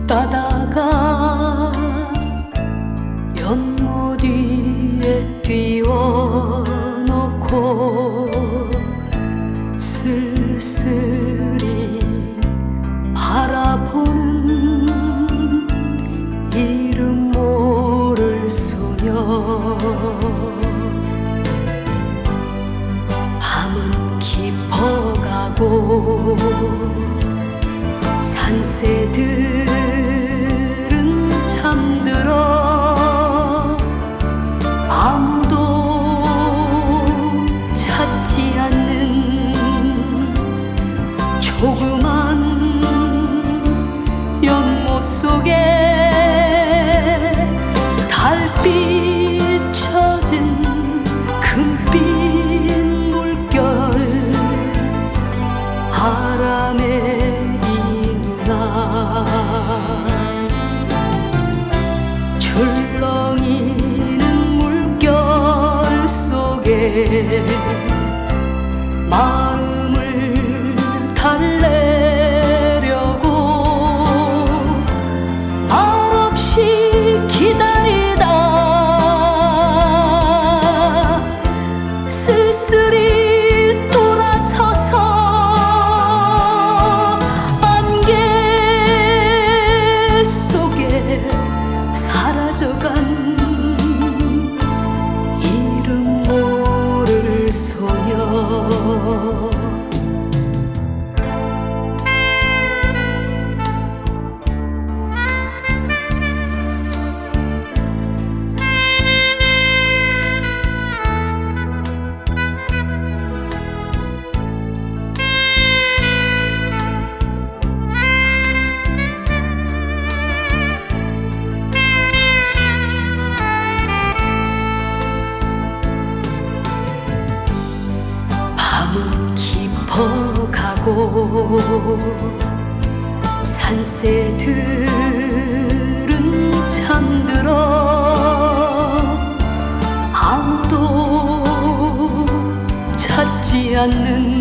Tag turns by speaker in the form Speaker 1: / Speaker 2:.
Speaker 1: 따다가 연못 위에 띄워놓고 쓸쓸히 바라보는 이름 모를 소녀. 밤은 깊어가고 산새들은 잠들어 아무도 찾지 않는 조그만 연못 속에 달빛 젖은 금빛 물결 바람에 이 누나 출렁이는 물결 속에 마음을 달래려고 말없이 기다리다 쓸쓸히 돌아서서 안개 속에 사라져간 이름 모를 소녀. 밤은 깊어가고 산새들은 잠들어 아무도 찾지 않는